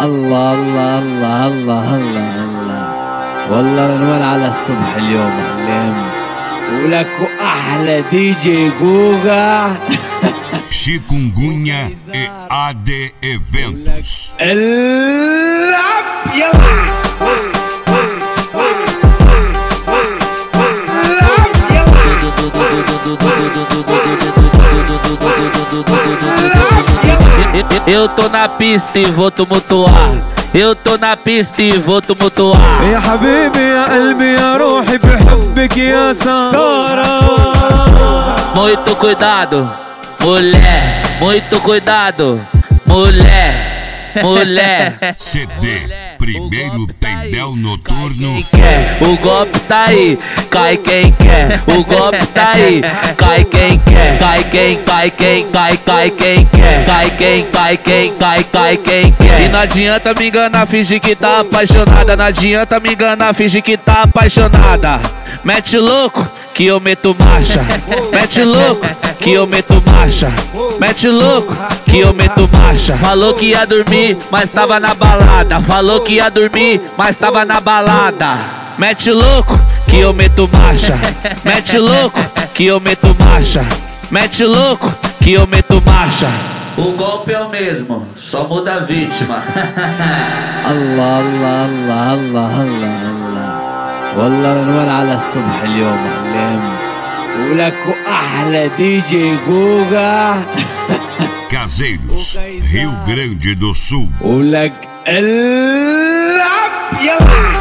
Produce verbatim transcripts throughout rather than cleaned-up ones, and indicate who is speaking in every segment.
Speaker 1: الله الله الله الله الله الله والله رنوان على الصبح اليوم علم ولك احلى دي جي جوجا
Speaker 2: Chikungunya e A D Eventos.
Speaker 1: العب يلا
Speaker 3: Eu tô na pista e vou tumultuar. Eu tô na pista e vou tumultuar.
Speaker 4: يا حبيبي يا قلبي يا روحي بحبك يا سارة.
Speaker 3: Muito cuidado, mulher. Muito cuidado, mulher. Mulher.
Speaker 2: C D Primeiro Tendel Noturno.
Speaker 3: O golpe tá aí, cai quem quer. O golpe tá aí, cai quem quer. Cai quem, cai quem, cai, cai quem quer. Cai quem, cai quem, cai, cai quem quer. E não adianta me enganar, fingir que tá apaixonada. Não adianta me enganar, fingir que tá apaixonada. Mete louco que eu meto marcha. Mete louco que eu meto marcha. Mete louco que eu meto marcha. Falou que ia dormir, mas tava na balada. Falou que ia dormir, mas tava na balada. Mete louco que eu meto marcha. Mete louco que eu meto marcha. Mete louco que eu meto marcha. O golpe é o mesmo, só muda a vítima.
Speaker 1: الله الله الله الله الله الله والله رنوان على الصبح اليوم علم ولك احلى دي جي جوجا
Speaker 2: Caseiros, Rio Grande do Sul.
Speaker 1: ولك العب يلا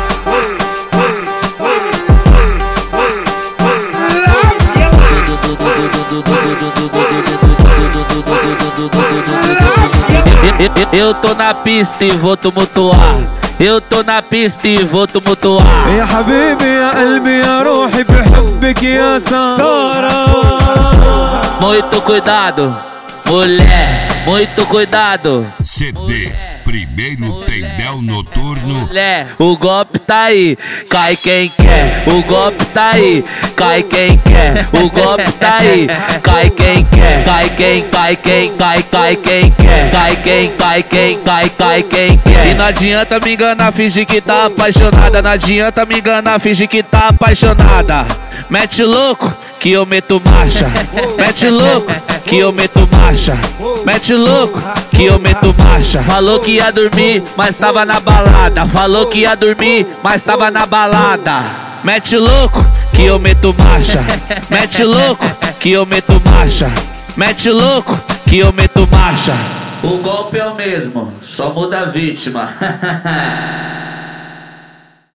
Speaker 3: Eu tô na pista e vou tumultuar. Eu tô na pista e vou tumultuar.
Speaker 4: يا حبيبي يا قلبي يا روحي بحبك يا سارة.
Speaker 3: Muito cuidado, mulher. Muito cuidado.
Speaker 2: C D Primeiro Tendel Noturno.
Speaker 3: Mulher, o golpe tá aí, cai quem quer. O golpe tá aí, cai quem quer. O golpe tá aí, cai quem quer. Cai quem, cai quem, cai, cai quem quer. Cai quem, cai quem, cai, cai quem quer. E não adianta me enganar, fingir que tá apaixonada. Não adianta me enganar, fingir que tá apaixonada. Mete louco que eu meto marcha. Mete louco que eu meto marcha. Mete louco que eu meto marcha. Falou que ia dormir, mas tava na balada. Falou que ia dormir, mas tava na balada. Mete louco que eu meto marcha. Mete louco que eu meto marcha. Mete louco que eu meto marcha. O golpe é o mesmo, só muda a vítima.